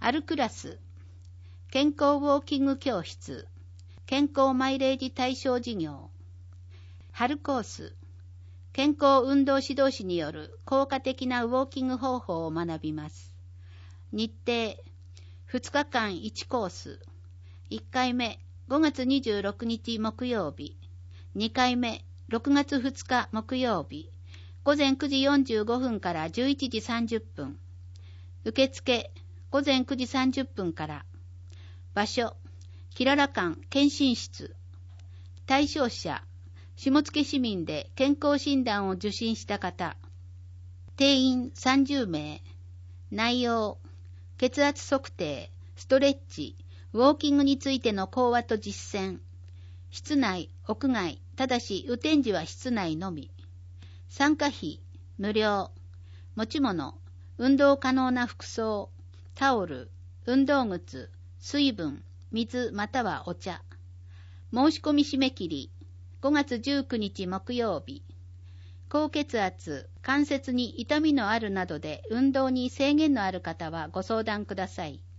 Rクラス、健康ウォーキング教室、健康マイレージ対象事業。春コース、健康運動指導士による効果的なウォーキング方法を学びます。日程、2日間1コース。1回目、5月26日木曜日。2回目、6月2日木曜日。午前9時45分から11時30分。受付、午前9時30分から。場所、キララ館検診室。対象者、下野市民で健康診断を受診した方。定員30名。内容、血圧測定、ストレッチ、ウォーキングについての講話と実践。室内、屋外、ただし雨天時は室内のみ。参加費、無料。持ち物、運動可能な服装、タオル、運動靴、水分、水またはお茶。申し込み締め切り、5月19日木曜日。高血圧、関節に痛みのあるなどで運動に制限のある方はご相談ください。